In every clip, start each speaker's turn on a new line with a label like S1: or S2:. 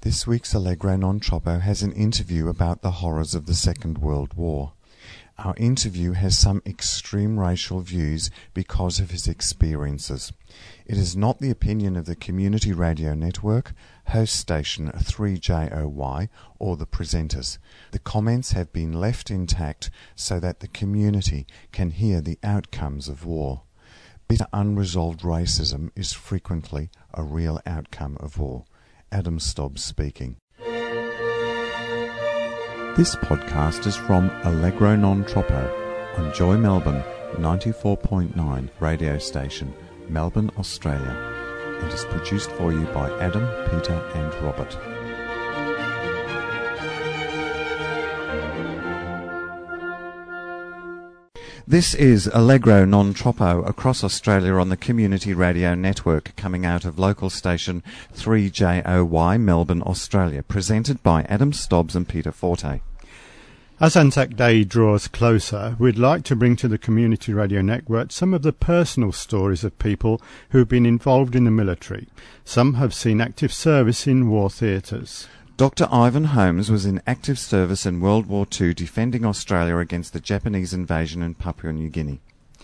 S1: This week's Allegro Non Troppo has an interview about the horrors of the Second World War. Our interview has some extreme racial views because of his experiences. It is not the opinion of the Community Radio Network, host station 3JOY, or the presenters. The comments have been left intact so that the community can hear the outcomes of war. Bitter unresolved racism is frequently a real outcome of war. Adam Stobbs speaking. This podcast is from Allegro Non Troppo on Joy Melbourne 94.9 radio station, Melbourne, Australia, and is produced for you by Adam, Peter and Robert. This is Allegro Non Troppo across Australia on the Community Radio Network, coming out of local station 3JOY, Melbourne, Australia, presented by Adam Stobbs and Peter Forte.
S2: As Anzac Day draws closer, we'd like to bring to the Community Radio Network some of the personal stories of people who have been involved in the military. Some have seen active service in war theatres.
S1: Dr. Ivan Holmes was in active service in World War II defending Australia against the Japanese invasion in Papua New Guinea.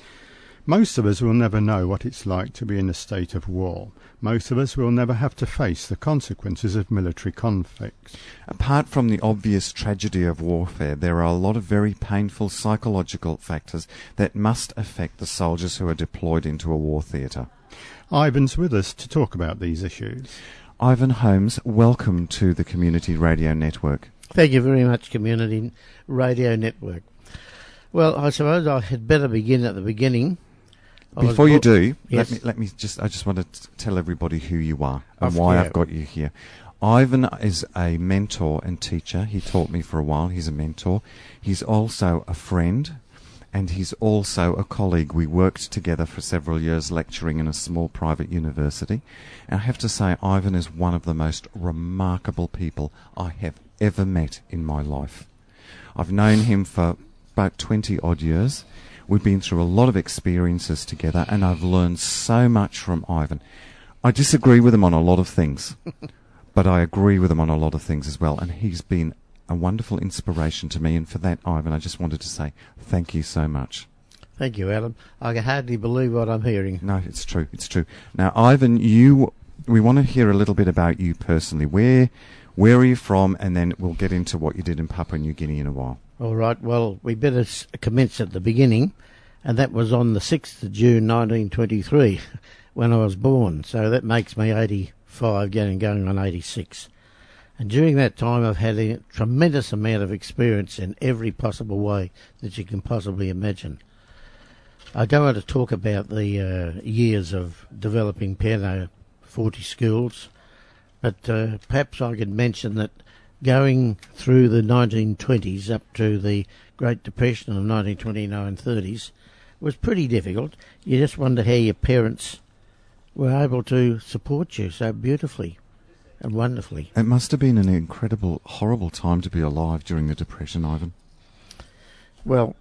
S2: Most of us will never know what it's like to be in a state of war. Most of us will never have to face the consequences of military conflict.
S1: Apart from the obvious tragedy of warfare, there are a lot of very painful psychological factors that must affect the soldiers who are deployed into a war theatre.
S2: Ivan's with us to talk about these issues.
S1: Ivan Holmes, welcome to the Community Radio Network.
S3: Thank you very much, Community Radio Network. Well, I suppose I had better begin at the beginning.
S1: Before you do,
S3: yes.
S1: I just want to tell everybody who you are and why I've got you here. Ivan is a mentor and teacher. He taught me for a while. He's a mentor. He's also a friend. And he's also a colleague. We worked together for several years lecturing in a small private university. And I have to say, Ivan is one of the most remarkable people I have ever met in my life. I've known him for about 20-odd years. We've been through a lot of experiences together, and I've learned so much from Ivan. I disagree with him on a lot of things, but I agree with him on a lot of things as well. And he's been a wonderful inspiration to me, and for that, Ivan, I just wanted to say thank you so much.
S3: Thank you, Adam. I can hardly believe what I'm hearing.
S1: No, it's true. It's true. Now, Ivan, we want to hear a little bit about you personally. Where are you from? And then we'll get into what you did in Papua New Guinea in a while. All
S3: right. Well, we better commence at the beginning, and that was on the 6th of June 1923 when I was born. So that makes me 85, going on 86. And during that time, I've had a tremendous amount of experience in every possible way that you can possibly imagine. I don't want to talk about the years of developing piano 40 schools, but perhaps I could mention that going through the 1920s up to the Great Depression of 1929-30s was pretty difficult. You just wonder how your parents were able to support you so beautifully and wonderfully.
S1: It must have been an incredible, horrible time to be alive during the Depression, Ivan.
S3: Well,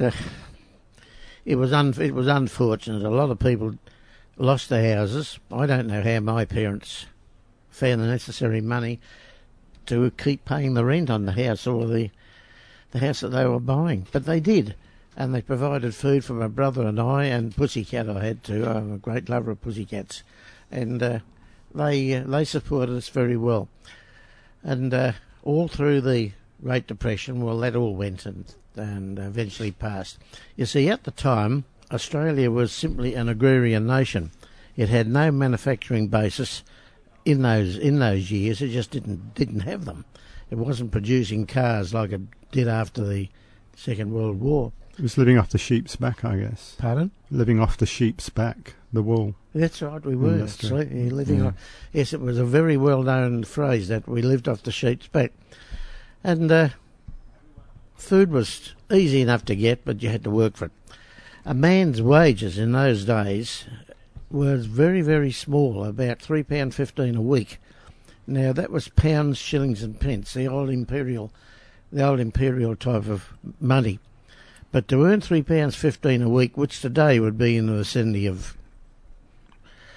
S3: it was unfortunate. A lot of people lost their houses. I don't know how my parents found the necessary money to keep paying the rent on the house or the house that they were buying, but they did, and they provided food for my brother and I, and Pussycat I had too. I'm a great lover of pussycats, and they supported us very well. And all through the Great Depression, well, that all went and eventually passed. You see, at the time, Australia was simply an agrarian nation. It had no manufacturing basis in those years. It just didn't have them. It wasn't producing cars like it did after the Second World War.
S2: It was living off the sheep's back, I guess.
S3: Pardon?
S2: Living off the sheep's back, the wool.
S3: That's right, we were. Living off. Yes, it was a very well-known phrase that we lived off the sheep's back. And food was easy enough to get, but you had to work for it. A man's wages in those days was very, very small, about £3.15 a week. Now, that was pounds, shillings and pence, the old imperial type of money. But to earn £3.15 a week, which today would be in the vicinity of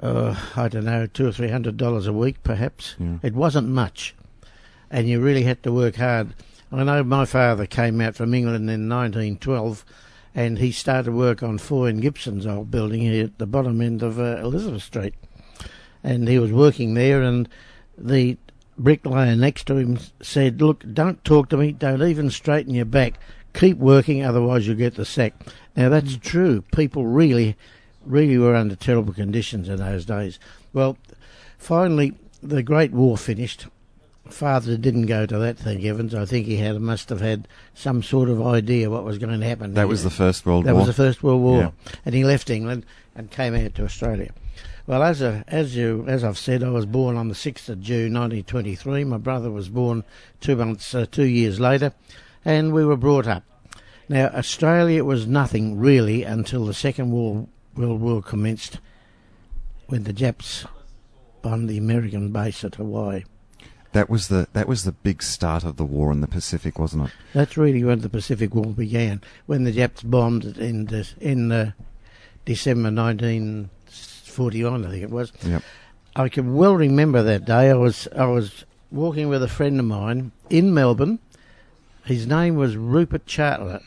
S3: I don't know, $200 or $300 a week, perhaps.
S1: Yeah.
S3: It wasn't much, and you really had to work hard. I know my father came out from England in 1912, and he started work on Foy and Gibson's old building here at the bottom end of Elizabeth Street. And he was working there, and the bricklayer next to him said, "Look, don't talk to me, don't even straighten your back, keep working, otherwise you'll get the sack." Now that's true. People really were under terrible conditions in those days. Well, finally the Great War finished. Father didn't go to that, thank heavens. I think he must have had some sort of idea what was going to happen.
S1: That was the First World War?
S3: That was the First World War.
S1: Yeah.
S3: And he left England and came out to Australia. Well, as I've said, I was born on the 6th of June 1923. My brother was born 2 years later, and we were brought up. Now, Australia was nothing really until the Second World War commenced, when the Japs bombed the American base at Hawaii.
S1: That was the big start of the war in the Pacific, wasn't it?
S3: That's really when the Pacific War began, when the Japs bombed it in December 1941, I think it was.
S1: Yep.
S3: I can well remember that day. I was walking with a friend of mine in Melbourne. His name was Rupert Charlotte.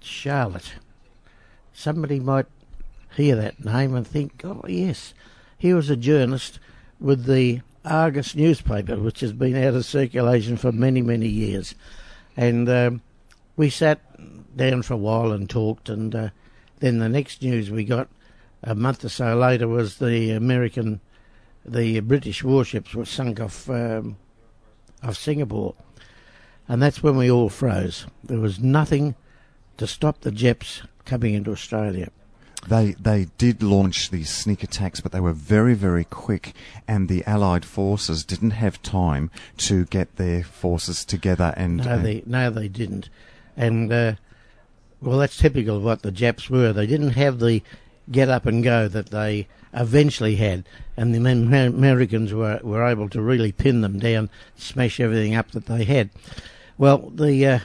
S3: Somebody might hear that name and think, oh yes, he was a journalist with the Argus newspaper, which has been out of circulation for many, many years. And we sat down for a while and talked, and then the next news we got a month or so later was the British warships were sunk off Singapore. And that's when we all froze. There was nothing to stop the Japs coming into Australia.
S1: They did launch these sneak attacks, but they were very, very quick, and the Allied forces didn't have time to get their forces together. And
S3: No, they didn't. And, well, that's typical of what the Japs were. They didn't have the get up and go that they eventually had, and the Americans were able to really pin them down, smash everything up that they had. Well, the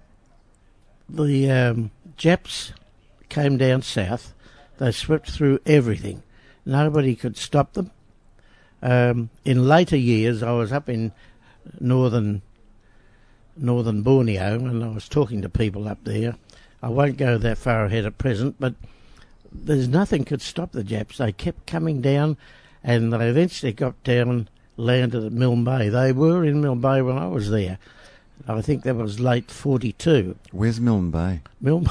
S3: Japs came down south. They swept through everything. Nobody could stop them. In later years, I was up in northern Borneo, and I was talking to people up there. I won't go that far ahead at present, but there's nothing could stop the Japs. They kept coming down, and they eventually got down, landed at Milne Bay. They were in Milne Bay when I was there. I think that was late 42.
S1: Where's Milne Bay?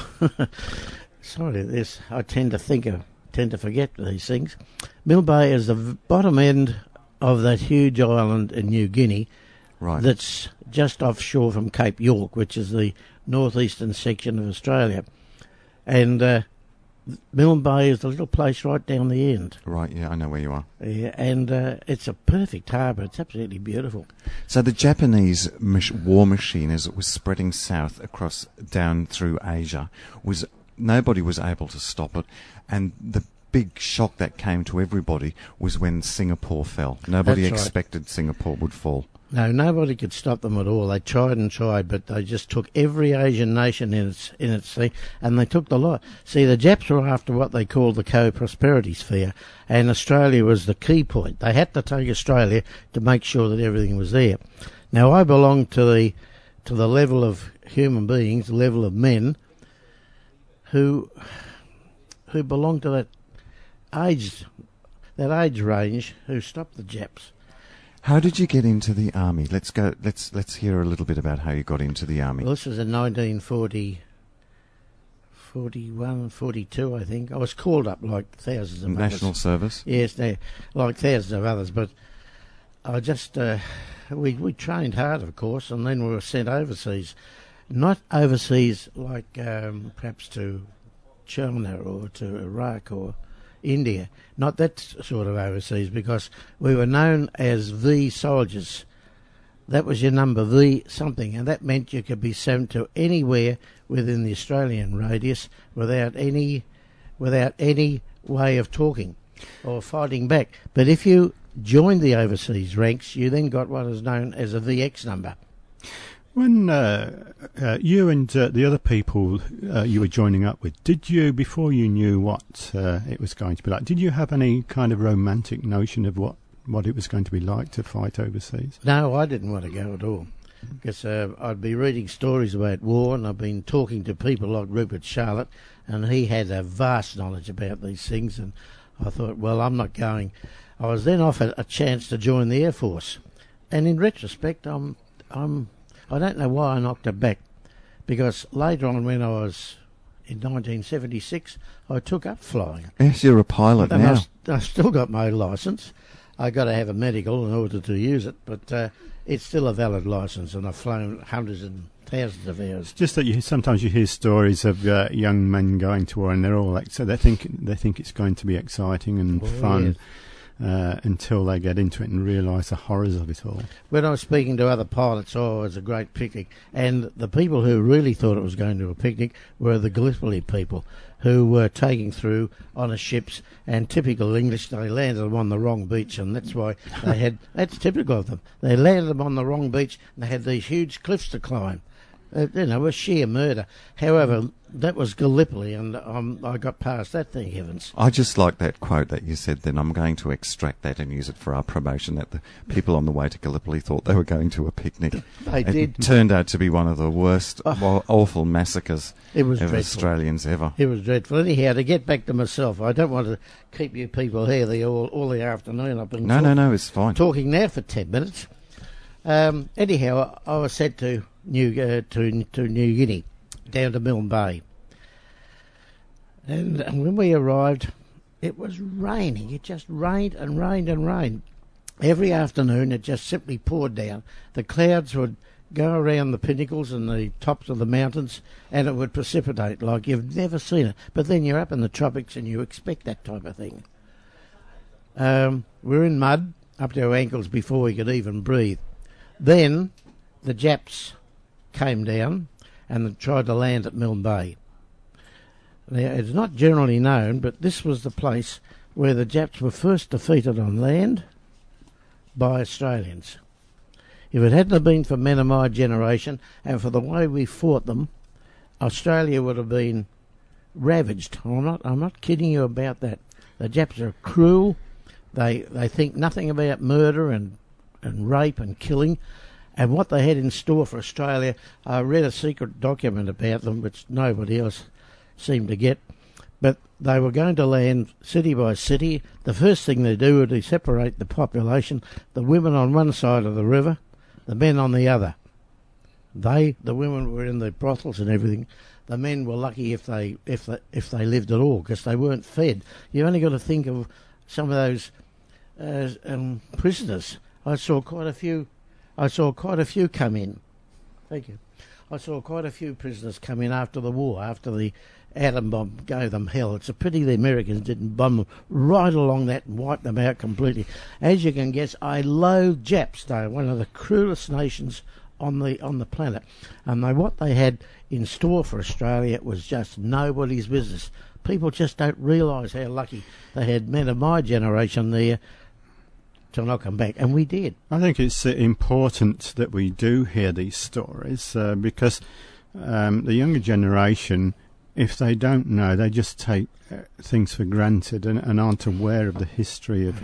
S3: Sorry, I tend to forget these things. Milne Bay is the bottom end of that huge island in New Guinea,
S1: right,
S3: that's just offshore from Cape York, which is the northeastern section of Australia. And Milne Bay is the little place right down the end.
S1: Right, yeah, I know where you are.
S3: Yeah, and it's a perfect harbour. It's absolutely beautiful.
S1: So the Japanese war machine, as it was spreading south across down through Asia, nobody was able to stop it, and the big shock that came to everybody was when Singapore fell. Nobody expected Singapore would fall.
S3: No, nobody could stop them at all. They tried and tried, but they just took every Asian nation in its thing, and they took the lot. See, the Japs were after what they called the co-prosperity sphere, and Australia was the key point. They had to take Australia to make sure that everything was there. Now, I belong to the level of human beings, the level of men who belong to that age range who stopped the Japs.
S1: How did you get into the army? Let's hear a little bit about how you got into the army.
S3: Well, this was in 1940, 41, 42, I think. I was called up like thousands of others.
S1: National service?
S3: Yes, like thousands of others, but I just, we trained hard, of course, and then we were sent overseas. Not overseas like perhaps to China or to Iraq or India, not that sort of overseas, because we were known as V soldiers. That was your number, V something, and that meant you could be sent to anywhere within the Australian radius without any way of talking or fighting back. But if you joined the overseas ranks, you then got what is known as a VX number.
S2: When you and the other people you were joining up with, did you, before you knew what it was going to be like, did you have any kind of romantic notion of what it was going to be like to fight overseas?
S3: No, I didn't want to go at all. Because I'd be reading stories about war, and I've been talking to people like Rupert Charlotte, and he had a vast knowledge about these things, and I thought, well, I'm not going. I was then offered a chance to join the Air Force, and in retrospect, I don't know why I knocked it back, because later on, when I was in 1976, I took up flying.
S1: Yes, you're a pilot
S3: and
S1: now.
S3: I've still got my licence. I got to have a medical in order to use it, but it's still a valid licence, and I've flown hundreds and thousands of hours.
S2: It's just that sometimes you hear stories of young men going to war, and they're all so they think it's going to be exciting and fun.
S3: Yes.
S2: Until they get into it and realise the horrors of it all.
S3: When I was speaking to other pilots, it was a great picnic. And the people who really thought it was going to a picnic were the Gallipoli people, who were taking through on the ships, and typical English, they landed them on the wrong beach, and that's why they had, that's typical of them. They landed them on the wrong beach, and they had these huge cliffs to climb. It was sheer murder. However, that was Gallipoli, and I got past that, thank heavens.
S1: I just like that quote that you said then. I'm going to extract that and use it for our promotion, that the people on the way to Gallipoli thought they were going to a picnic.
S3: They did.
S1: It turned out to be one of the worst, awful massacres
S3: of
S1: Australians ever.
S3: It was dreadful. Anyhow, to get back to myself, I don't want to keep you people here all the afternoon. I've been
S1: No, it's fine.
S3: Talking now for 10 minutes. Anyhow, I was sent to New Guinea, down to Milne Bay. And when we arrived, it was raining. It just rained and rained and rained. Every afternoon it just simply poured down. The clouds would go around the pinnacles and the tops of the mountains, and it would precipitate like you've never seen it. But then you're up in the tropics and you expect that type of thing. We're in mud up to our ankles before we could even breathe. Then the Japs came down and tried to land at Milne Bay. Now, it's not generally known, but this was the place where the Japs were first defeated on land by Australians. If it hadn't have been for men of my generation and for the way we fought them, Australia would have been ravaged. I'm not kidding you about that. The Japs are cruel. They think nothing about murder and rape and killing. And what they had in store for Australia, I read a secret document about them, which nobody else seemed to get. But they were going to land city by city. The first thing they do is they separate the population, the women on one side of the river, the men on the other. The women were in the brothels and everything. The men were lucky if they lived at all, because they weren't fed. You only got to think of some of those prisoners. I saw quite a few come in. Thank you. I saw quite a few prisoners come in after the war, after the atom bomb gave them hell. It's a pity the Americans didn't bomb them right along that and wipe them out completely. As you can guess, I loathe Japs. They're one of the cruelest nations on the planet. And what they had in store for Australia was just nobody's business. People just don't realise how lucky they had men of my generation there to knock them back, and we did.
S2: I think it's important that we do hear these stories because the younger generation, if they don't know, they just take things for granted and aren't aware of the history of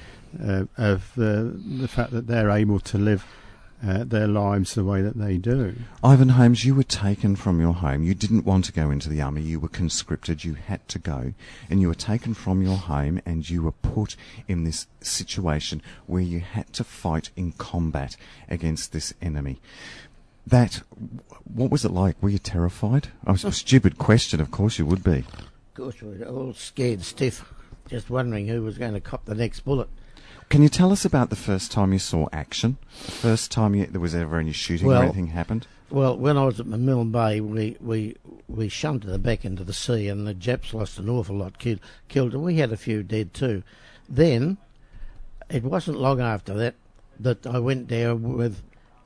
S2: the fact that they're able to live their lives the way that they do.
S1: Ivan Holmes, you were taken from your home. You didn't want to go into the army. You were conscripted. You had to go. And you were taken from your home and you were put in this situation where you had to fight in combat against this enemy. What was it like? Were you terrified? Oh, it's a stupid question. Of course you would be.
S3: Of course we were all scared stiff, just wondering who was going to cop the next bullet.
S1: Can you tell us about the first time you saw action? The first time there was ever any shooting or anything happened?
S3: Well, when I was at Milne Bay, we shunted the back into the sea, and the Japs lost an awful lot killed, and we had a few dead too. Then, it wasn't long after that I went down with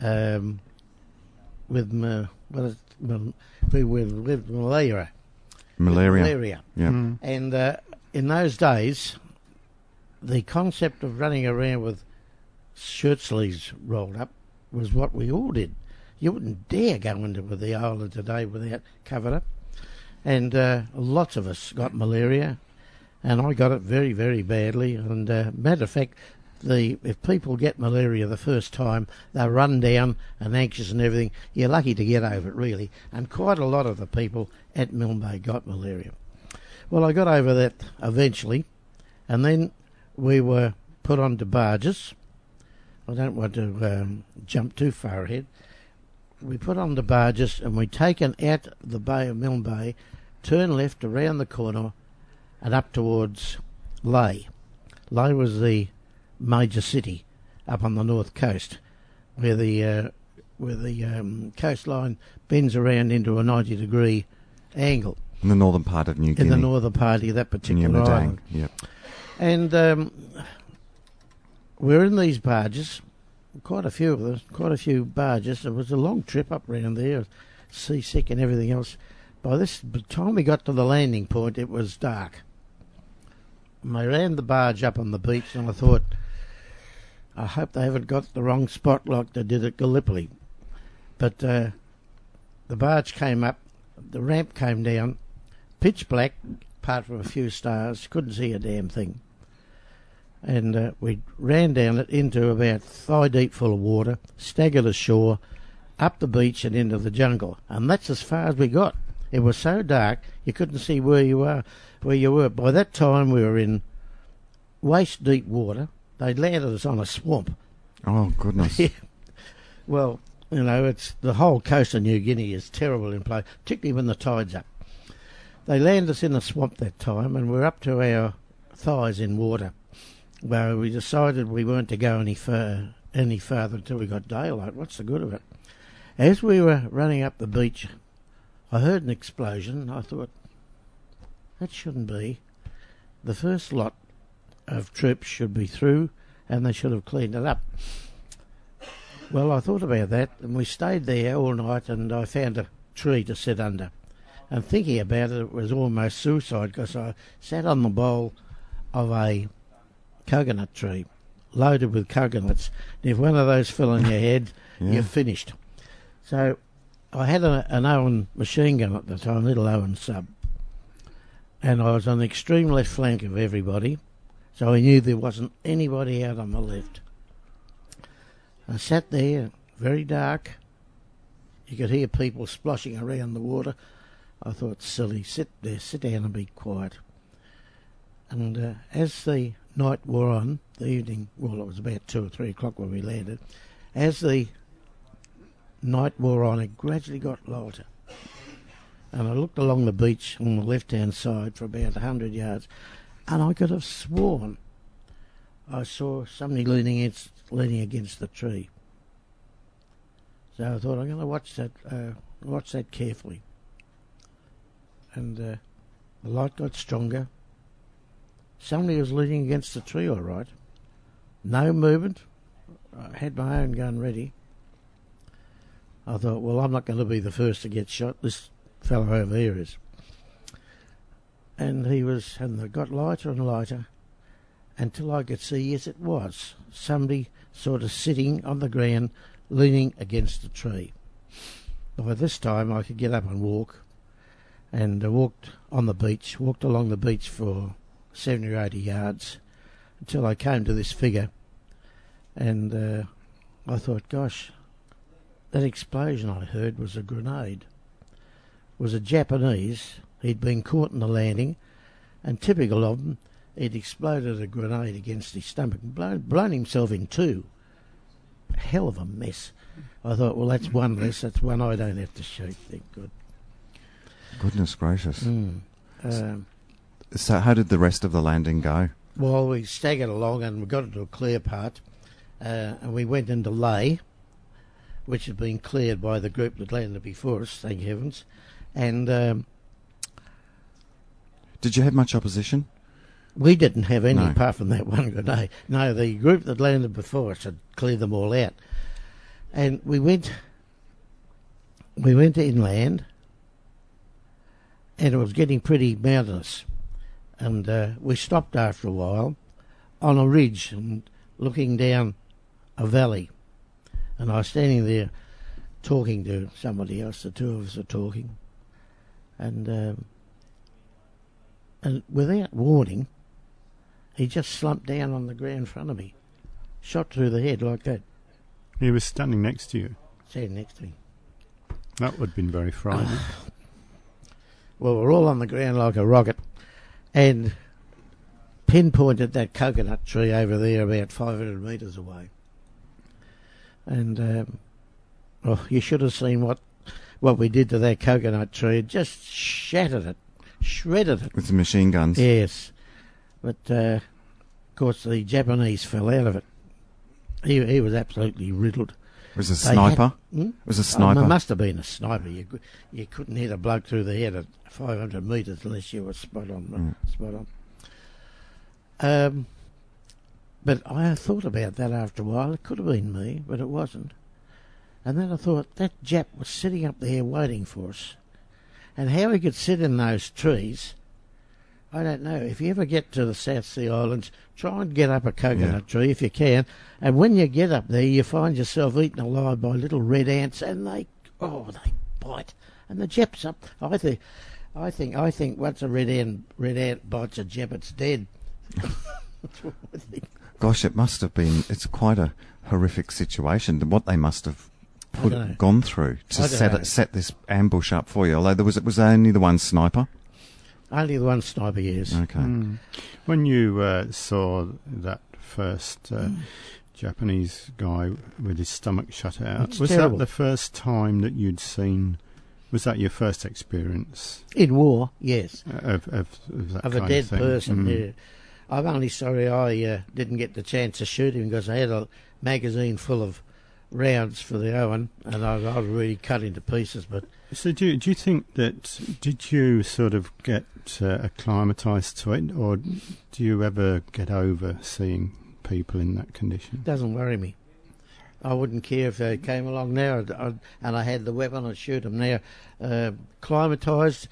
S3: malaria.
S1: Malaria. Yeah.
S3: Mm. And in those days, the concept of running around with shirt sleeves rolled up was what we all did. You wouldn't dare go into the island today without covered up. And lots of us got malaria, and I got it very, very badly. And matter of fact, if people get malaria the first time, they're run down and anxious and everything. You're lucky to get over it, really. And quite a lot of the people at Milne Bay got malaria. Well, I got over that eventually, and then we were put onto barges. I don't want to jump too far ahead. We put on the barges and we taken out the Bay of Milne Bay, turn left around the corner and up towards Lae. Lae was the major city up on the north coast, where the coastline bends around into a 90-degree angle.
S1: In the northern part of New Guinea.
S3: In the northern part of that particular island.
S1: Yep.
S3: And we're in these barges. Quite a few of them, quite a few barges. It was a long trip up round there, seasick and everything else. By the time we got to the landing point, it was dark. And I ran the barge up on the beach, and I thought, I hope they haven't got the wrong spot like they did at Gallipoli. But the barge came up, the ramp came down, pitch black, apart from a few stars, couldn't see a damn thing. And we ran down it into about thigh deep full of water, staggered ashore, up the beach and into the jungle. And that's as far as we got. It was so dark you couldn't see where you were. By that time we were in waist deep water. They'd landed us on a swamp.
S1: Oh, goodness.
S3: Well, you know, it's the whole coast of New Guinea is terrible in place, particularly when the tide's up. They landed us in a swamp that time, and we're up to our thighs in water. Well, we decided we weren't to go any further until we got daylight. What's the good of it? As we were running up the beach, I heard an explosion. I thought, that shouldn't be. The first lot of troops should be through, and they should have cleaned it up. Well, I thought about that, and we stayed there all night, and I found a tree to sit under. And thinking about it, it was almost suicide, because I sat on the bowl of a coconut tree, loaded with coconuts. And if one of those fell on your head, you're finished. So I had an Owen machine gun at the time, little Owen sub, and I was on the extreme left flank of everybody, so I knew there wasn't anybody out on the left. I sat there, very dark. You could hear people splashing around the water. I thought, silly, sit there, sit down and be quiet. And as the night wore on, the evening, well, it was about 2 or 3 o'clock when we landed. As the night wore on, it gradually got lighter. And I looked along the beach on the left-hand side for about 100 yards, and I could have sworn I saw somebody leaning against the tree. So I thought, I'm going to watch that carefully. And the light got stronger. Somebody was leaning against the tree, all right. No movement. I had my own gun ready. I thought, well, I'm not going to be the first to get shot. This fellow over here is. And it got lighter and lighter until I could see, yes, it was somebody sort of sitting on the ground, leaning against the tree. By this time, I could get up and walk, and walked along the beach for 70 or 80 yards until I came to this figure, and I thought, gosh, that explosion I heard was a grenade. It was a Japanese. He'd been caught in the landing, and typical of him, he'd exploded a grenade against his stomach and blown himself in two. Hell of a mess. I thought, well, that's one less. That's one I don't have to shoot. Thank God.
S1: Goodness gracious. So how did the rest of the landing go?
S3: Well, we staggered along and we got into a clear part, and we went into Lae, which had been cleared by the group that landed before us, thank heavens. And
S1: did you have much opposition?
S3: We didn't have any, apart from that one grenade. No, the group that landed before us had cleared them all out. And we went inland, and it was getting pretty mountainous. And we stopped after a while on a ridge and looking down a valley. And I was standing there talking to somebody else. The two of us are talking, and without warning, he just slumped down on the ground in front of me, shot through the head like that.
S2: He was standing next to you.
S3: Standing next to me.
S2: That would have been very frightening.
S3: Well, we're all on the ground like a rocket, and pinpointed that coconut tree over there about 500 metres away. And you should have seen what we did to that coconut tree. It just shattered it, shredded it.
S1: With the machine guns?
S3: Yes. But, of course, the Japanese fell out of it. He was absolutely riddled.
S1: It was a sniper? It was a sniper?
S3: It must have been a sniper. You couldn't hit a bloke through the head at 500 metres unless you were spot on. Spot on. But I thought about that after a while. It could have been me, but it wasn't. And then I thought, that Jap was sitting up there waiting for us. And how he could sit in those trees, I don't know. If you ever get to the South Sea Islands, try and get up a coconut tree if you can. And when you get up there, you find yourself eaten alive by little red ants, and they bite. And the Jap's up. I think once a red ant bites a Jap, it's dead. That's what I think.
S1: Gosh, it must have been. It's quite a horrific situation. What they must have gone through to set this ambush up for you. Although it was only the one sniper.
S3: Only the one sniper, yes.
S1: Okay.
S2: When you saw that first Japanese guy with his stomach shut out, was
S3: terrible.
S2: that the first time that you'd seen? Was that your first experience
S3: in war? Yes.
S2: Of that
S3: of
S2: kind
S3: a dead
S2: of thing?
S3: person. Yeah. I'm only sorry I didn't get the chance to shoot him because I had a magazine full of rounds for the Owen, and I was really cut into pieces. But
S2: so, do you think that did you sort of get acclimatised to it, or do you ever get over seeing people in that condition?
S3: It doesn't worry me. I wouldn't care if they came along now and I had the weapon. I'd shoot them now. Acclimatised.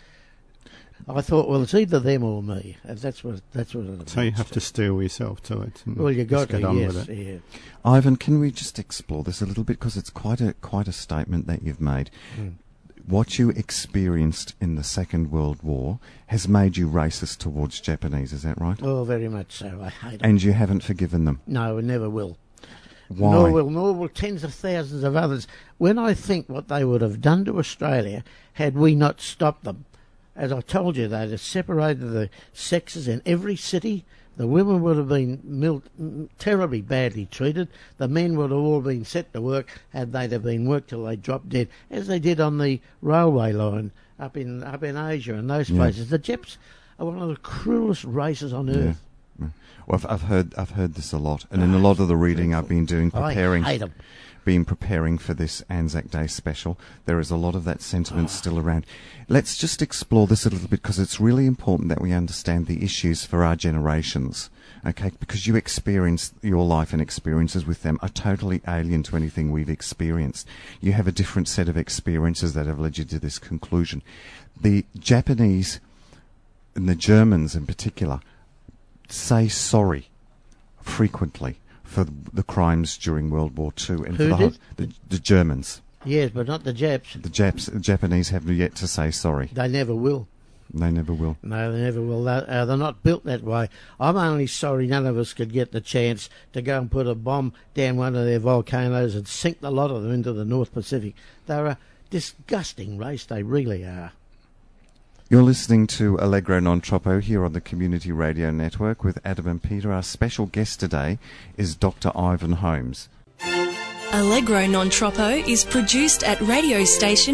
S3: I thought, well, it's either them or me. That's what it is.
S2: So you have to steel yourself to it. And
S3: well, you got
S2: get
S3: to,
S2: on
S3: yes,
S2: with it.
S3: Yeah.
S1: Ivan, can we just explore this a little bit, because it's quite a statement that you've made. What you experienced in the Second World War has made you racist towards Japanese. Is that right?
S3: Oh, very much so. I hate them.
S1: And you haven't forgiven them.
S3: No, I never will.
S1: Why?
S3: Nor will tens of thousands of others. When I think what they would have done to Australia had we not stopped them. As I told you, they'd have separated the sexes in every city. The women would have been terribly badly treated. The men would have all been set to work, and they'd have been worked till they dropped dead, as they did on the railway line up in Asia and those places. The Japs are one of the cruelest races on earth.
S1: Yeah. Well, I've heard this a lot, and in a lot of the reading I've been doing,
S3: I hate them.
S1: preparing for this Anzac Day special, there is a lot of that sentiment still around. Let's just explore this a little bit, because it's really important that we understand the issues for our generations, okay? Because you experience your life and experiences with them are totally alien to anything we've experienced. You have a different set of experiences that have led you to this conclusion. The Japanese, and the Germans in particular, say sorry frequently for the crimes during World War II, and
S3: Who
S1: for
S3: did?
S1: the Germans.
S3: Yes, but not the Japs.
S1: The Japanese have yet to say sorry.
S3: They never will.
S1: They never will.
S3: No, they never will. They're not built that way. I'm only sorry none of us could get the chance to go and put a bomb down one of their volcanoes and sink the lot of them into the North Pacific. They're a disgusting race, they really are.
S1: You're listening to Allegro Non Troppo here on the Community Radio Network with Adam and Peter. Our special guest today is Dr. Ivan Holmes.
S4: Allegro Non Troppo is produced at radio station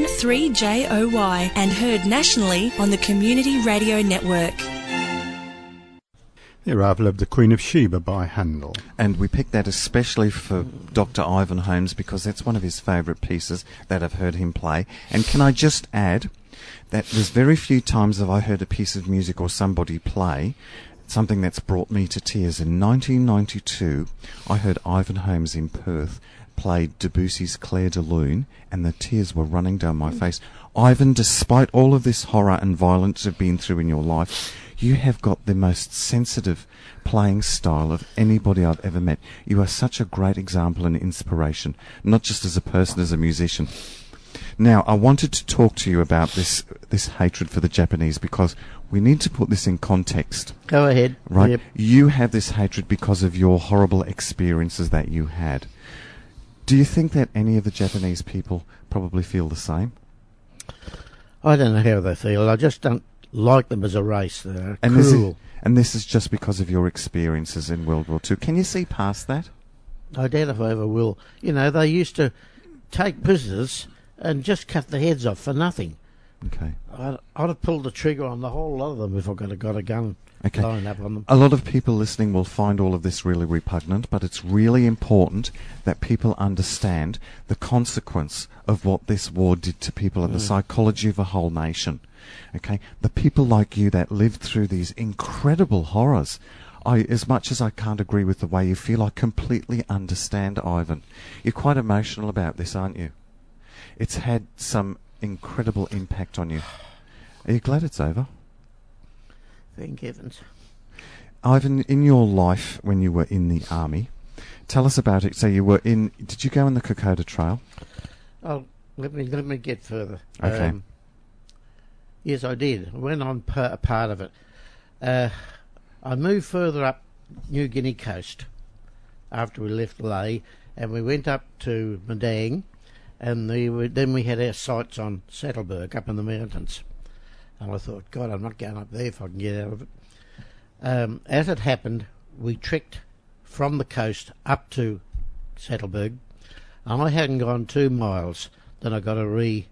S4: 3JOY and heard nationally on the Community Radio Network.
S2: The Arrival of the Queen of Sheba by Handel.
S1: And we picked that especially for Dr. Ivan Holmes because that's one of his favourite pieces that I've heard him play. And can I just add that there's very few times have I heard a piece of music or somebody play something that's brought me to tears. In 1992, I heard Ivan Holmes in Perth played Debussy's Clair de Lune, and the tears were running down my face. Ivan, despite all of this horror and violence you've been through in your life, you have got the most sensitive playing style of anybody I've ever met. You are such a great example and inspiration, not just as a person, as a musician. Now, I wanted to talk to you about this hatred for the Japanese because we need to put this in context.
S3: Go ahead.
S1: Right?
S3: Yep.
S1: You have this hatred because of your horrible experiences that you had. Do you think that any of the Japanese people probably feel the same?
S3: I don't know how they feel. I just don't like them as a race. They're cruel.
S1: And this is just because of your experiences in World War II. Can you see past that?
S3: I doubt if I ever will. You know, they used to take prisoners and just cut the heads off for nothing.
S1: Okay.
S3: I'd have pulled the trigger on the whole lot of them if I could have got a gun lined up on them.
S1: A lot of people listening will find all of this really repugnant, but it's really important that people understand the consequence of what this war did to people and the psychology of a whole nation. Okay? The people like you that lived through these incredible horrors. As much as I can't agree with the way you feel, I completely understand, Ivan. You're quite emotional about this, aren't you? It's had some incredible impact on you. Are you glad it's over?
S3: Thank heavens.
S1: Ivan, in your life when you were in the army, tell us about it. So you were in... Did you go on the Kokoda Trail?
S3: Oh, let me get further.
S1: Okay.
S3: Yes, I did. I went on a part of it. I moved further up New Guinea coast after we left Lae, and we went up to Madang, and then we had our sights on Saddleburg up in the mountains. And I thought, God, I'm not going up there if I can get out of it. As it happened, we trekked from the coast up to Saddleburg, and I hadn't gone 2 miles, then I got a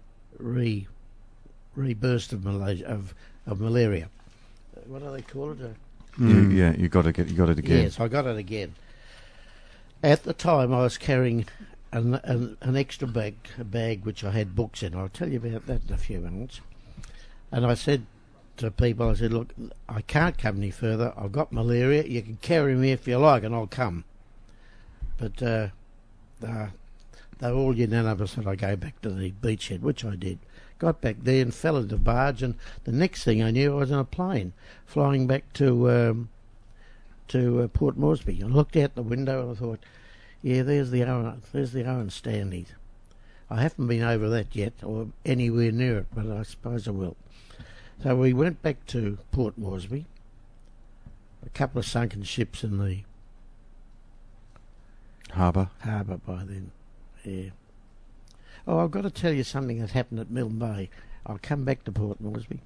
S3: reburst of malaria. What do they call it?
S1: You got it again.
S3: Yes, I got it again. At the time, I was carrying an extra bag, a bag which I had books in. I'll tell you about that in a few minutes. And I said to people, I said, look, I can't come any further. I've got malaria. You can carry me if you like, and I'll come. But they were all unanimous that I go back to the beachhead, which I did. Got back there and fell into the barge, and the next thing I knew, I was in a plane flying back to Port Moresby. I looked out the window and I thought, yeah, there's the Owen Stanley. I haven't been over that yet, or anywhere near it, but I suppose I will. So we went back to Port Moresby. A couple of sunken ships in the harbour by then. Yeah. Oh, I've got to tell you something that happened at Milne Bay. I'll come back to Port Moresby.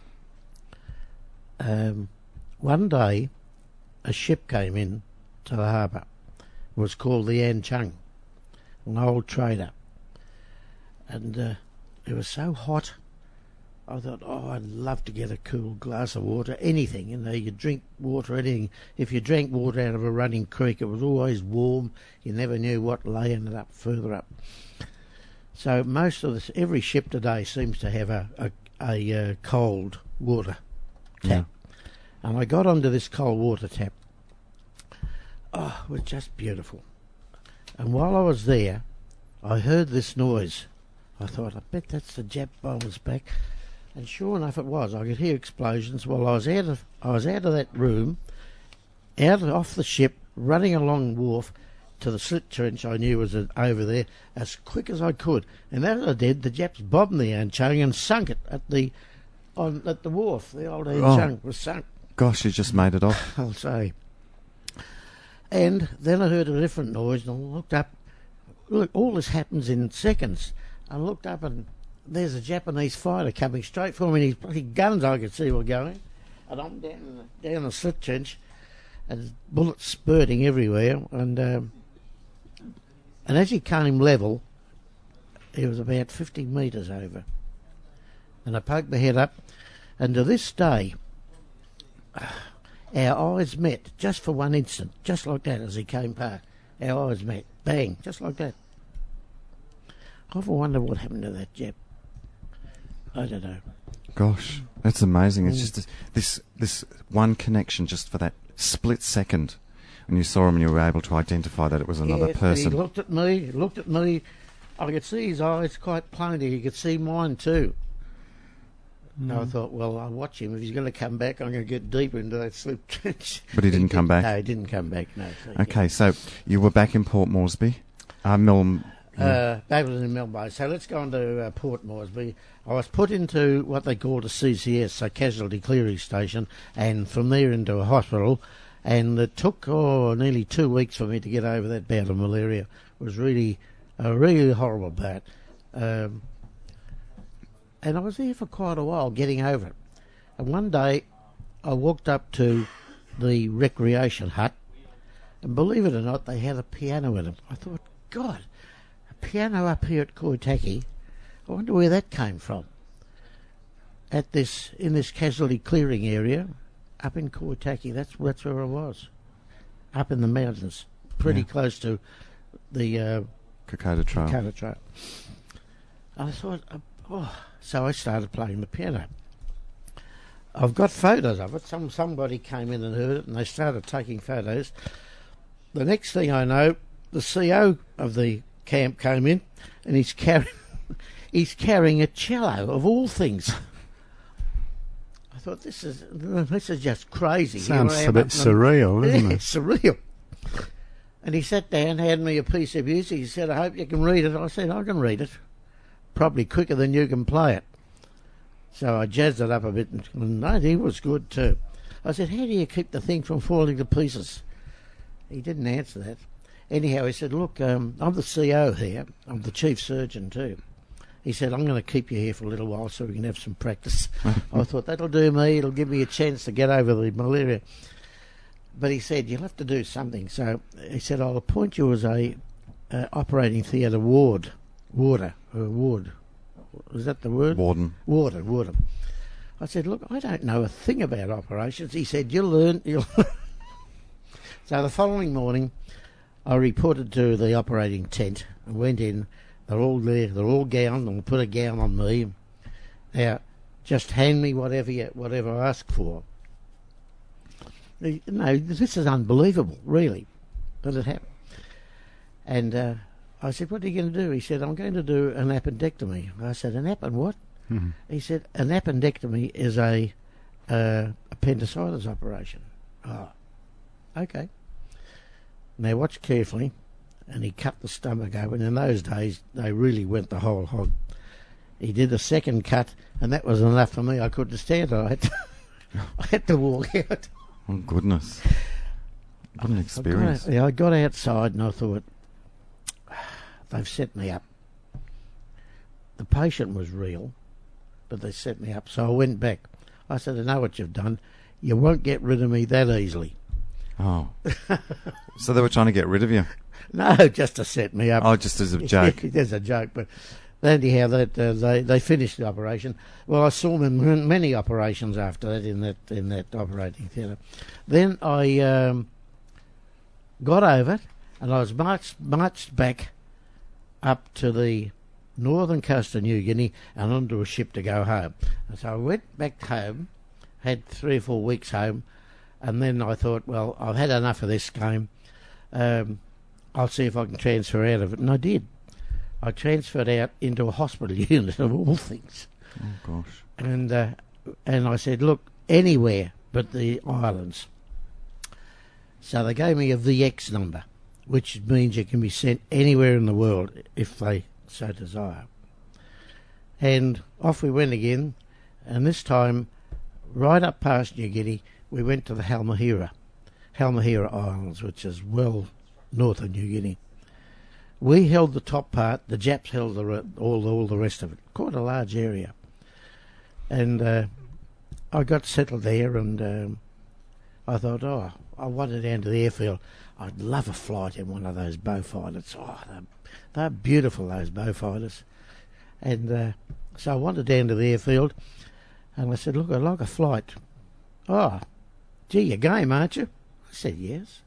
S3: One day, a ship came in to the harbour. It was called the An Chung, an old trader. And it was so hot, I thought, I'd love to get a cool glass of water, anything. You know, you drink water, anything. If you drank water out of a running creek, it was always warm. You never knew what lay in it up further up. So most of every ship today seems to have a cold water tap. Yeah. And I got onto this cold water tap. Oh, it was just beautiful. And while I was there, I heard this noise. I thought, I bet that's the Jap bombers back. And sure enough, it was. I could hear explosions. Well, I was out of that room, off the ship, running along the wharf to the slit trench I knew was over there as quick as I could. And as I did, the Japs bombed the An Chung and sunk it at the wharf. The old An Chung was sunk.
S1: Gosh, you just made it off.
S3: I'll say. And then I heard a different noise, and I looked up. Look, all this happens in seconds. I looked up, and there's a Japanese fighter coming straight for me, and his bloody guns I could see were going. And I'm down the slit trench, and bullets spurting everywhere. And as he came level, he was about 50 metres over. And I poked my head up, and to this day, our eyes met just for one instant, just like that as he came past. Our eyes met, bang, just like that. I often wonder what happened to that Jap. I don't know.
S1: Gosh, that's amazing. It's just this one connection just for that split second. When you saw him and you were able to identify that it was another person.
S3: He looked at me. I could see his eyes quite plainly. He could see mine too. And I thought, well, I'll watch him. If he's going to come back, I'm going to get deeper into that slip trench.
S1: But he didn't come back?
S3: No, he didn't come back, no.
S1: Okay, so you were back in Port Moresby. Milne
S3: Babylon and Melbourne. So let's go on to Port Moresby. I was put into what they called a CCS, a casualty clearing station, and from there into a hospital. And it took nearly 2 weeks for me to get over that bout of malaria. It was really a really horrible bout. And I was there for quite a while getting over it. And one day I walked up to the recreation hut, and believe it or not, they had a piano in it. I thought, God, a piano up here at Koitaki, I wonder where that came from. In this casualty clearing area, up in Koitaki, that's where I was, up in the mountains, pretty close to the
S1: Kokoda Trail.
S3: Kokoda Trail. And I thought, so I started playing the piano. I've got photos of it. Somebody came in and heard it, and they started taking photos. The next thing I know, the CO of the camp came in, and he's carrying a cello of all things. I thought, this is just crazy.
S2: Sounds a bit surreal, isn't it?
S3: It's surreal. And he sat down, handed me a piece of music. He said, I hope you can read it. I said, I can read it. Probably quicker than you can play it. So I jazzed it up a bit, and he was good too. I said, how do you keep the thing from falling to pieces? He didn't answer that. Anyhow, he said, look, I'm the CO here. I'm the chief surgeon too. He said, I'm going to keep you here for a little while so we can have some practice. I thought, that'll do me. It'll give me a chance to get over the malaria. But he said, you'll have to do something. So he said, I'll appoint you as a operating theatre warder. Is that the word?
S1: Warden.
S3: Warden. I said, look, I don't know a thing about operations. He said, you'll learn. So the following morning, I reported to the operating tent and went in. They're all there. They're all gowned, and put a gown on me. Now, just hand me whatever I ask for. No, this is unbelievable, really, but it happened. And I said, what are you going to do? He said, I'm going to do an appendectomy. I said, an what? Mm-hmm. He said, an appendectomy is a appendicitis operation. Oh, okay. Now watch carefully. And he cut the stomach open. In those days, they really went the whole hog. He did a second cut, and that was enough for me. I couldn't stand it. I had to walk out.
S1: Oh, goodness. What an experience.
S3: I got outside and I thought, they've set me up. The patient was real, but they set me up. So I went back. I said, I know what you've done. You won't get rid of me that easily.
S1: Oh. So they were trying to get rid of you?
S3: No, just to set me up.
S1: Oh, just as a joke.
S3: As a joke. But anyhow, they finished the operation. Well, I saw many operations after that in that operating theatre. Then I got over it, and I was marched back up to the northern coast of New Guinea and onto a ship to go home. And so I went back home, had 3 or 4 weeks home, and then I thought, well, I've had enough of this game. I'll see if I can transfer out of it. And I did. I transferred out into a hospital unit of all things.
S1: Oh, gosh.
S3: And I said, look, anywhere but the islands. So they gave me a VX number, which means you can be sent anywhere in the world if they so desire. And off we went again, and this time, right up past New Guinea, we went to the Halmahera Islands, which is well north of New Guinea. We held the top part, the Japs held all the rest of it, quite a large area. And I got settled there, and I thought, I wanted down to the airfield. I'd love a flight in one of those Beaufighters. They're beautiful, those Beaufighters. And so I wandered down to the airfield, and I said, look, I'd like a flight. Oh, gee, you're game, aren't you? I said, yes.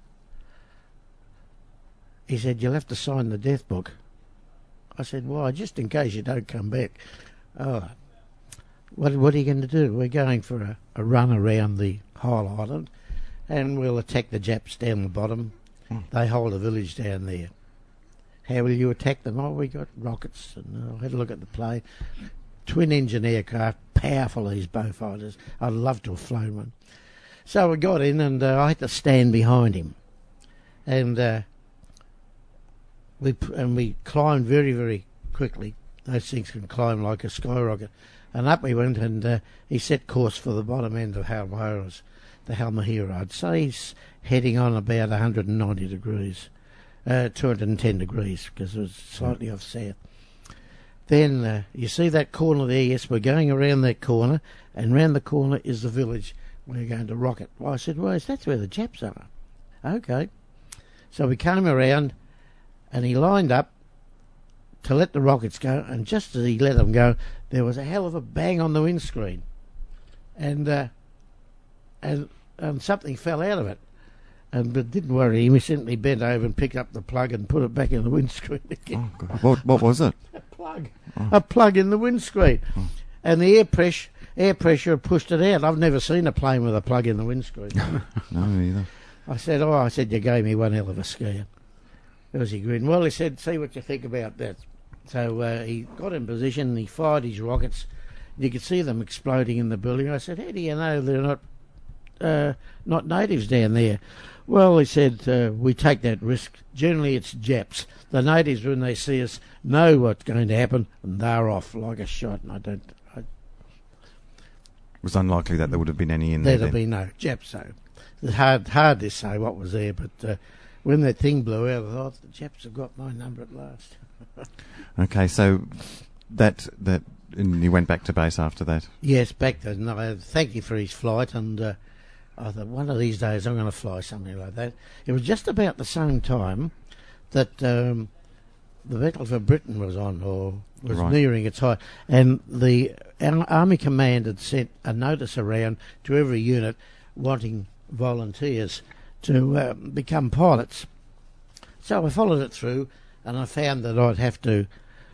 S3: He said, you'll have to sign the death book. I said, why? Just in case you don't come back. Oh, what are you going to do? We're going for a run around the whole island, and we'll attack the Japs down the bottom. They hold a village down there. How will you attack them? Oh, we got rockets. And I had a look at the plane. Twin-engine aircraft, powerful, these Beaufighters. I'd love to have flown one. So we got in, and I had to stand behind him. And we climbed very, very quickly. Those things can climb like a skyrocket. And up we went, and he set course for the bottom end of Halmahera, the Halmahera. I'd say he's heading on about 190 degrees, 210 degrees, because it was slightly off south. Then you see that corner there? Yes, we're going around that corner, and round the corner is the village we're going to rocket. Well, I said, well, that's where the Japs are. Okay. So we came around, and he lined up to let the rockets go, and just as he let them go, there was a hell of a bang on the windscreen, and something fell out of it. But didn't worry him. He simply bent over and picked up the plug and put it back in the windscreen again.
S1: Oh, God. What was it?
S3: A plug in the windscreen. Oh. And the air pressure pushed it out. I've never seen a plane with a plug in the windscreen.
S1: No, either.
S3: I said, you gave me one hell of a scare. There was he grinned. Well, he said, see what you think about that. So he got in position and he fired his rockets. You could see them exploding in the building. I said, how do you know they're not natives down there? Well, he said, we take that risk. Generally, it's Japs. The natives, when they see us, know what's going to happen, and they're off like a shot. And it
S1: was unlikely that there would have been any in there.
S3: There'd be no Japs, so it's hard to say what was there. But when that thing blew out, I thought the Japs have got my number at last.
S1: Okay, so and you went back to base after that?
S3: Yes, back to. No, thank you for his flight, and I thought one of these days I'm going to fly something like that. It was just about the same time that the Battle for Britain was on, or was nearing its height, and the Army Command had sent a notice around to every unit wanting volunteers to become pilots. So I followed it through, and I found that I'd have to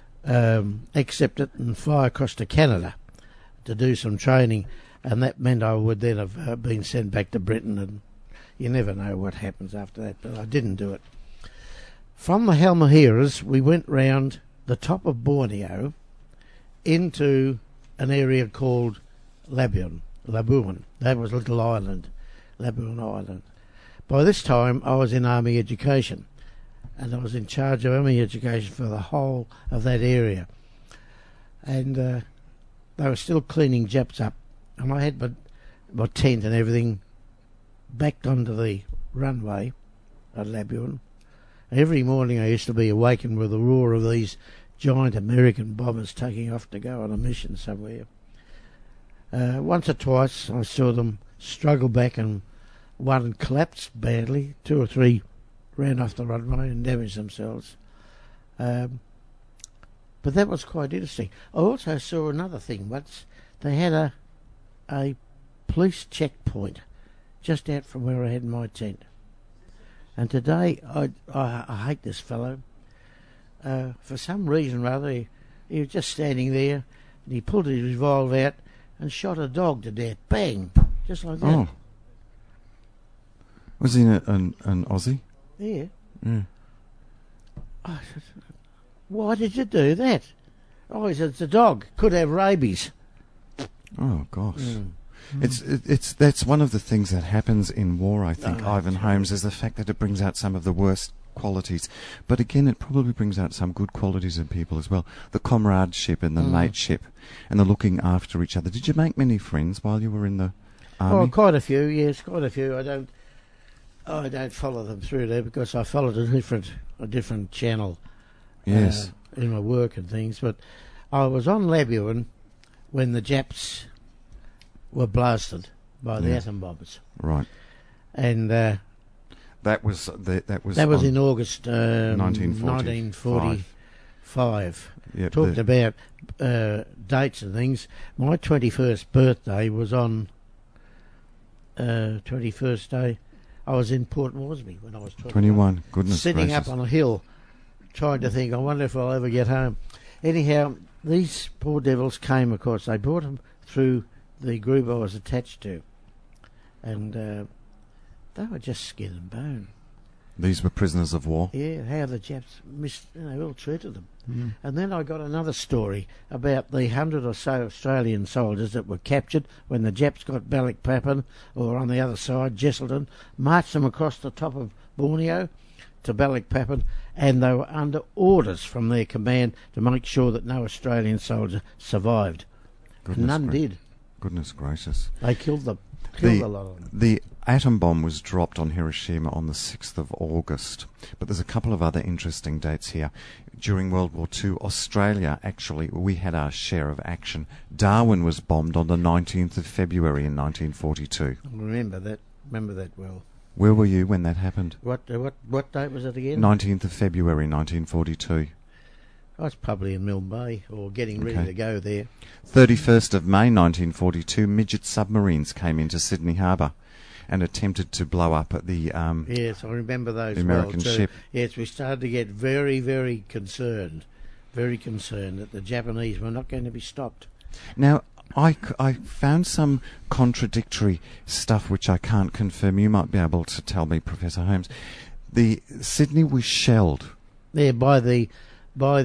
S3: accept it and fly across to Canada to do some training, and that meant I would then have been sent back to Britain, and you never know what happens after that, but I didn't do it. From the Halmaheras, we went round the top of Borneo into an area called Labuan. That was a little island, Labuan Island. By this time, I was in Army Education, and I was in charge of Army Education for the whole of that area. And they were still cleaning Japs up, and I had my tent and everything backed onto the runway at Labuan. Every morning I used to be awakened with the roar of these giant American bombers taking off to go on a mission somewhere. Once or twice I saw them struggle back, and one collapsed badly. 2 or 3 ran off the runway and damaged themselves. But that was quite interesting. I also saw another thing once. They had a police checkpoint just out from where I had my tent. And today, I hate this fellow. For some reason or other, he was just standing there, and he pulled his revolver out and shot a dog to death. Bang! Just like that.
S1: Oh. Was he an Aussie?
S3: Yeah. Mm. Oh, why did you do that? Oh, he said, it's a dog. Could have rabies.
S1: Oh, gosh. Mm. That's one of the things that happens in war, I think, Ivan Holmes, is the fact that it brings out some of the worst qualities. But again, it probably brings out some good qualities in people as well. The comradeship and the mateship and the looking after each other. Did you make many friends while you were in the army?
S3: Oh, quite a few, yes, quite a few. I don't follow them through there because I followed a different channel
S1: in
S3: my work and things. But I was on Labuan when the Japs were blasted by the atom bombers.
S1: Right.
S3: And
S1: that was
S3: in August 1945.
S1: Yep,
S3: Talked about dates and things. My 21st birthday was on 21st day. I was in Port Moresby when I was
S1: 21. Goodness
S3: sitting
S1: gracious.
S3: up on a hill trying to think, I wonder if I'll ever get home. Anyhow, these poor devils came, of course. They brought them through the group I was attached to, and they were just skin and bone.
S1: These were prisoners of war?
S3: Yeah, how the Japs ill treated them. Mm. And then I got another story about the 100 or so Australian soldiers that were captured when the Japs got Balikpapan, or on the other side, Jesselton, marched them across the top of Borneo to Balikpapan, and they were under orders from their command to make sure that no Australian soldier survived. None did.
S1: Goodness gracious.
S3: They killed a lot of them.
S1: The atom bomb was dropped on Hiroshima on the 6th of August. But there's a couple of other interesting dates here. During World War II, Australia, actually, we had our share of action. Darwin was bombed on the 19th of February in 1942.
S3: Remember that well.
S1: Where were you when that happened?
S3: What date was it again?
S1: 19th of February 1942.
S3: I was probably in Milne Bay or getting ready to go there.
S1: 31st of May 1942, midget submarines came into Sydney Harbour and attempted to blow up at the
S3: yes, I remember those.
S1: The American ship.
S3: Yes, we started to get very, very concerned that the Japanese were not going to be stopped.
S1: Now, I found some contradictory stuff which I can't confirm. You might be able to tell me, Professor Holmes. The Sydney was shelled.
S3: Yeah, by one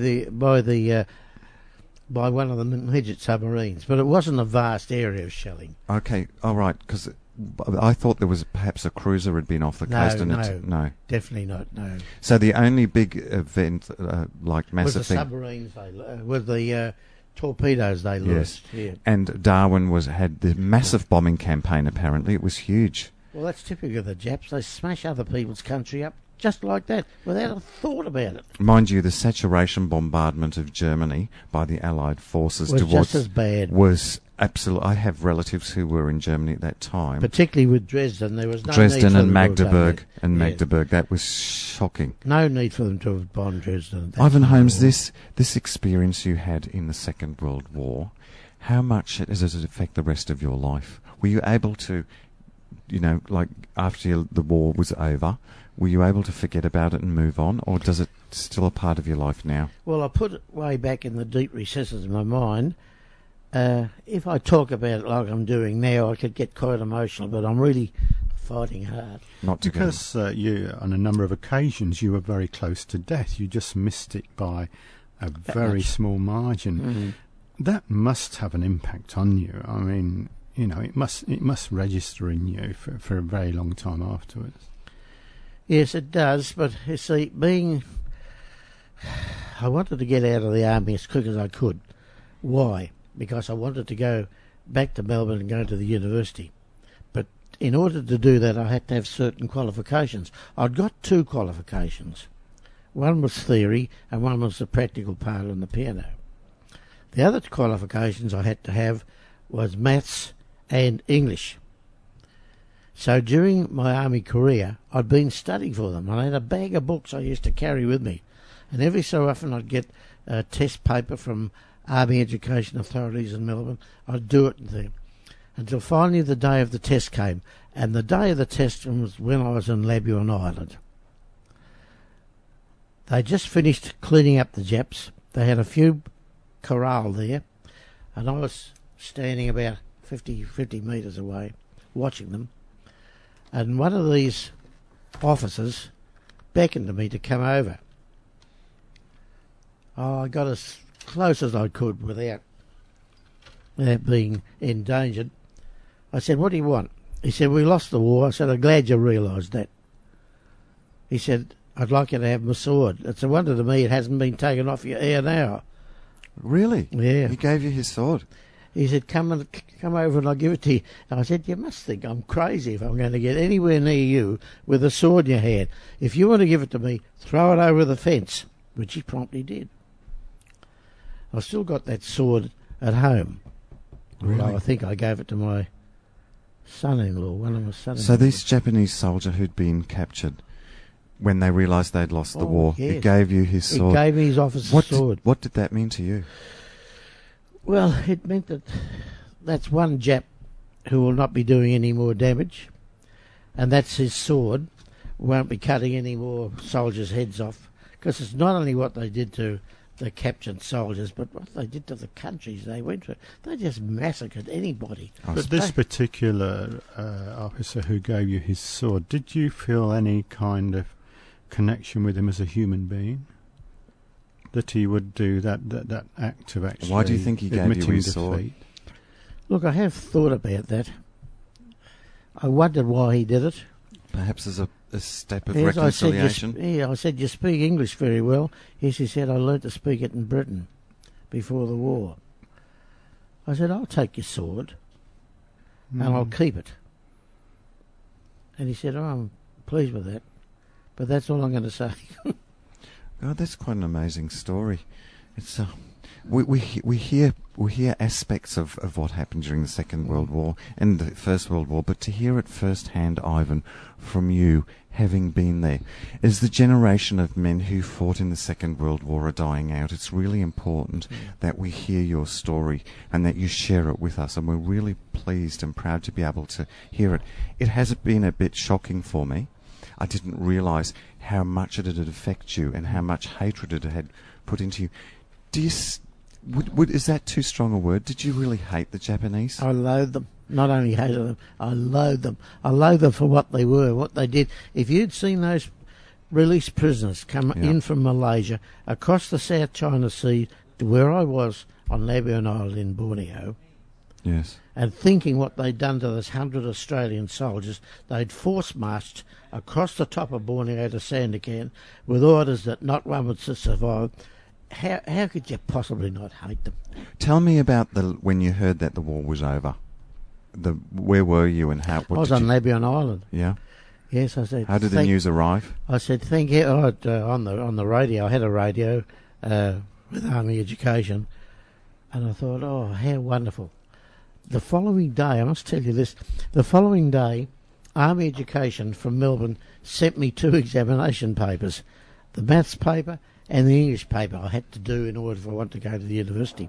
S3: of the midget submarines, but it wasn't a vast area of shelling.
S1: Okay, all right, because I thought there was perhaps a cruiser had been off the coast. No,
S3: definitely not. No.
S1: So the only big event, like massive
S3: was the
S1: thing,
S3: submarines. With the torpedoes they launched.
S1: Yes,
S3: yeah.
S1: And Darwin had the massive bombing campaign. Apparently, it was huge.
S3: Well, that's typical of the Japs. They smash other people's country up just like that, without a thought about it.
S1: Mind you, the saturation bombardment of Germany by the Allied forces
S3: was just as bad.
S1: Was absolutely. I have relatives who were in Germany at that time,
S3: particularly with Dresden. There was no
S1: Dresden
S3: need
S1: and Magdeburg
S3: and
S1: Magdeburg. That was shocking.
S3: No need for them to have bombed Dresden.
S1: Ivan Holmes, this experience you had in the Second World War, how much does it affect the rest of your life? Were you able to, like after the war was over? Were you able to forget about it and move on, or does it still a part of your life now?
S3: Well, I put it way back in the deep recesses of my mind. If I talk about it like I'm doing now, I could get quite emotional, but I'm really fighting hard.
S2: Not to because you, on a number of occasions, you were very close to death. You just missed it by a very small margin.
S3: Mm-hmm.
S2: That must have an impact on you. I mean, it must register in you for a very long time afterwards.
S3: Yes, it does, but you see, I wanted to get out of the army as quick as I could. Why? Because I wanted to go back to Melbourne and go to the university. But in order to do that, I had to have certain qualifications. I'd got 2 qualifications. One was theory and one was the practical part on the piano. The other qualifications I had to have was maths and English. So during my army career, I'd been studying for them. I had a bag of books I used to carry with me. And every so often I'd get a test paper from Army Education Authorities in Melbourne. I'd do it until finally the day of the test came. And the day of the test was when I was in Labuan Island. They just finished cleaning up the Japs. They had a few corral there. And I was standing about 50 metres away watching them. And one of these officers beckoned to me to come over. I got as close as I could without being endangered. I said, "What do you want?" He said, "We lost the war." I said, "I'm glad you realised that." He said, "I'd like you to have my sword." It's a wonder to me it hasn't been taken off your ear now.
S1: Really?
S3: Yeah.
S1: He gave you his sword?
S3: He said, come over and I'll give it to you. And I said, "You must think I'm crazy if I'm going to get anywhere near you with a sword in your hand. If you want to give it to me, throw it over the fence," which he promptly did. I've still got that sword at home.
S1: Really?
S3: Although I think I gave it to my son-in-law, one of my son-in-laws.
S1: So this Japanese soldier who'd been captured, when they realised they'd lost the war,
S3: yes.
S1: he gave you his sword.
S3: He gave me his officer's sword.
S1: What did that mean to you?
S3: Well, it meant that that's one Jap who will not be doing any more damage, and that's his sword. Won't be cutting any more soldiers' heads off, because it's not only what they did to the captured soldiers, but what they did to the countries they went to. They just massacred anybody.
S2: But this particular officer who gave you his sword, did you feel any kind of connection with him as a human being? That he would do that act of actually.
S1: Why do you think he gave you his sword?
S3: Look, I have thought about that. I wondered why he did it.
S1: perhaps as a step of reconciliation?
S3: I said, you speak English very well. Yes, he said, I learnt to speak it in Britain before the war. I said, I'll take your sword and I'll keep it. And he said, I'm pleased with that, but that's all I'm going to say.
S1: God, that's quite an amazing story. It's we hear aspects of what happened during the Second World War and the First World War, but to hear it firsthand, Ivan, from you, having been there, as the generation of men who fought in the Second World War are dying out, it's really important that we hear your story and that you share it with us, and we're really pleased and proud to be able to hear it. It has been a bit shocking for me. I didn't realise how much it had affected you and how much hatred it had put into you. Do you... is that too strong a word? Did you really hate the Japanese?
S3: I loathed them. Not only hated them, I loathed them. I loathed them for what they were, what they did. If you'd seen those released prisoners come in from Malaysia across the South China Sea to where I was on Labuan Island in Borneo,
S1: yes,
S3: and thinking what they'd done to those 100 Australian soldiers, they'd force-marched across the top of Borneo to Sandakan with orders that not one would survive. How could you possibly not hate them?
S1: Tell me about when you heard that the war was over. Where were you and how?
S3: I was on Labuan Island.
S1: Yeah.
S3: Yes, I said.
S1: How did the news arrive?
S3: I said, thank you. On the radio, I had a radio with Army Education, and I thought, oh, how wonderful. The following day, I must tell you this. The following day, Army Education from Melbourne sent me 2 examination papers, the maths paper and the English paper I had to do in order if I want to go to the university.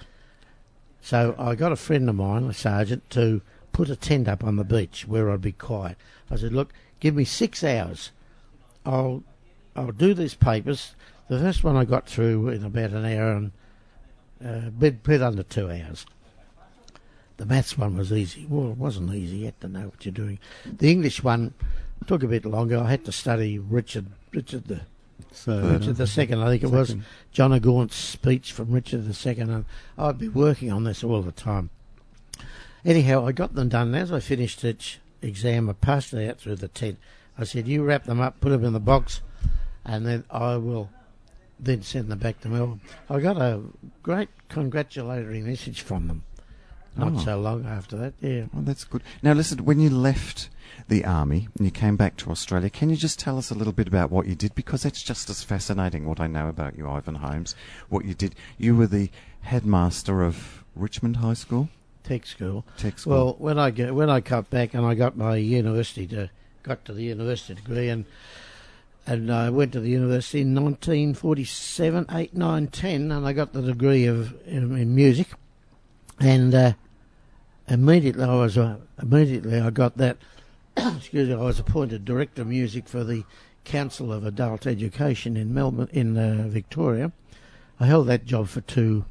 S3: So I got a friend of mine, a sergeant, to put a tent up on the beach where I'd be quiet. I said, look, give me 6 hours. I'll do these papers. The first one I got through in about an hour and a bit under 2 hours. The maths one was easy. Well, it wasn't easy. You had to know what you're doing. The English one took a bit longer. I had to study Richard the Second, I think it was. John O'Gaunt's speech from Richard II, and I'd be working on this all the time. Anyhow, I got them done. As I finished each exam, I passed it out through the tent. I said, you wrap them up, put them in the box, and then I will then send them back to Melbourne. I got a great congratulatory message from them. Not so long after that, yeah.
S1: Oh, that's good. Now, listen, when you left the Army and you came back to Australia, can you just tell us a little bit about what you did? Because it's just as fascinating what I know about you, Ivan Holmes, what you did. You were the headmaster of Richmond High School?
S3: Tech school.
S1: Well,
S3: when I got back and I got my got to the university degree and I went to the university in 1947, 8, 9, 10, and I got the degree in music. And immediately I got that. Excuse me. I was appointed director of music for the Council of Adult Education in Melbourne, in Victoria. I held that job for 2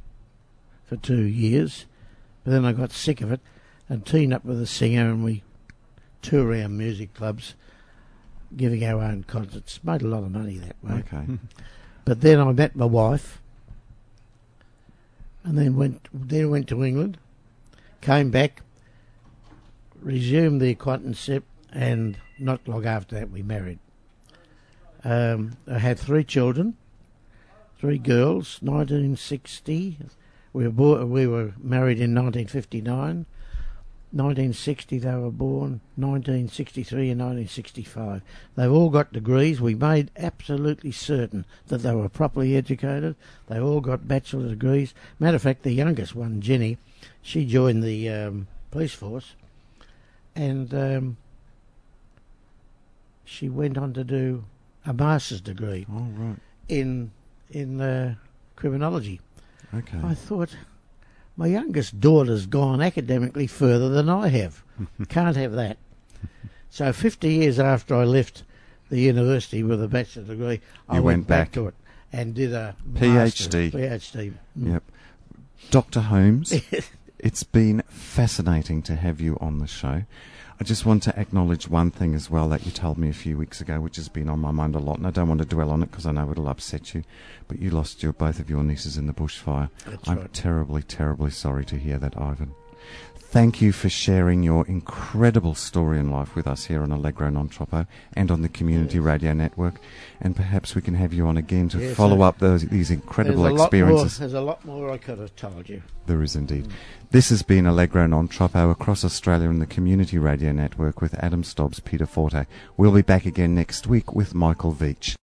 S3: years, but then I got sick of it and teamed up with a singer, and we toured around music clubs, giving our own concerts. Made a lot of money that way.
S1: Okay.
S3: But then I met my wife, and then went to England, came back, resumed the acquaintanceship, and not long after that we married. I had 3 children, 3 girls. 1960, we were married in 1959. 1960 they were born. 1963 and 1965. They've all got degrees. We made absolutely certain that they were properly educated. They all got bachelor degrees. Matter of fact, the youngest one, Jenny, she joined the police force, and she went on to do a master's degree in criminology.
S1: Okay.
S3: I thought, my youngest daughter's gone academically further than I have. Can't have that. So 50 years after I left the university with a bachelor degree, I went back to it and did a PhD.
S1: Yep. Dr. Holmes, it's been fascinating to have you on the show. I just want to acknowledge one thing as well that you told me a few weeks ago, which has been on my mind a lot, and I don't want to dwell on it because I know it'll upset you, but you lost both of your nieces in the bushfire.
S3: That's
S1: I'm
S3: right.
S1: terribly, terribly sorry to hear that, Ivan. Thank you for sharing your incredible story in life with us here on Allegro Non Troppo and on the Community Radio Network. And perhaps we can have you on again to follow up these incredible experiences.
S3: There's a lot more I could have told you.
S1: There is indeed. This has been Allegro Non Troppo across Australia and the Community Radio Network with Adam Stobbs, Peter Forte. We'll be back again next week with Michael Veitch.